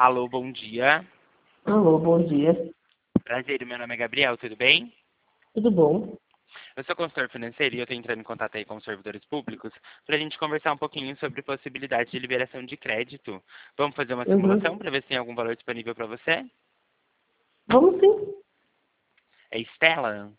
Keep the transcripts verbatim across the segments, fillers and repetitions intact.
Alô, bom dia. Alô, bom dia. Prazer, meu nome é Gabriel, tudo bem? Tudo bom? Eu sou consultor financeiro e eu estou entrando em contato aí com os servidores públicos para a gente conversar um pouquinho sobre possibilidade de liberação de crédito. Vamos fazer uma simulação Uhum. para ver se tem algum valor disponível para você? Vamos sim. É Estela?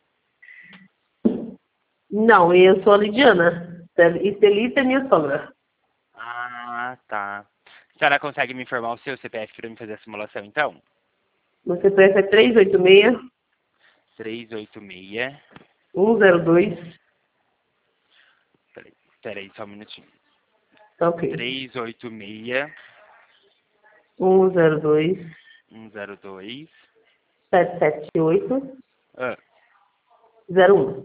Não, eu sou a Lidiana. E Celita é minha sogra. Ah, tá. A senhora consegue me informar o seu C P F para me fazer a simulação, então? Meu C P F é três oito seis, três oito seis... um zero dois. Peraí, peraí, só um minutinho. Tá ok. três oito seis, um zero dois, um zero dois... sete sete oito, Ah, zero um.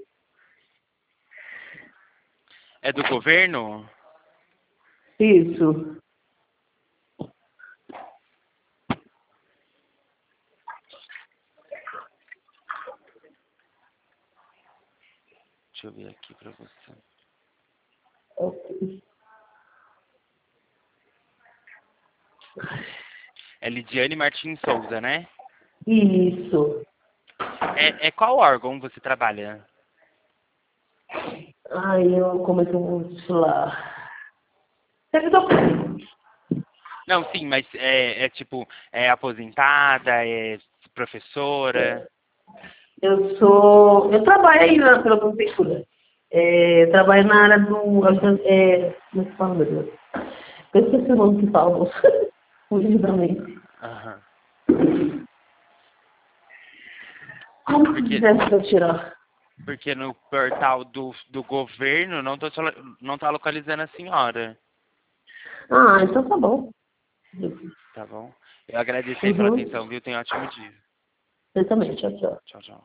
é do governo? Isso. Deixa eu ver aqui para você. Ok. É Lidiane Martins Souza, né? Isso. É, é qual órgão você trabalha? Ai, eu comecei um lá. Servidor público. Não, sim, mas é, é tipo, é aposentada, é professora? Eu sou. Eu trabalho aí na, pela prefeitura. É, trabalho na área do. É, como é que fala, meu Deus? Eu esqueci o nome que fala, moço. Fugiu da mente. Aham. Como que Porque, deve pra eu tirar? porque no portal do, do governo não, tô, te lo- não tá localizando a senhora, Ah, então tá bom. tá bom? Eu agradeço aí pela Uhum. atenção, viu? Tenha um ótimo dia. Eu também, tchau, tchau. Tchau, tchau.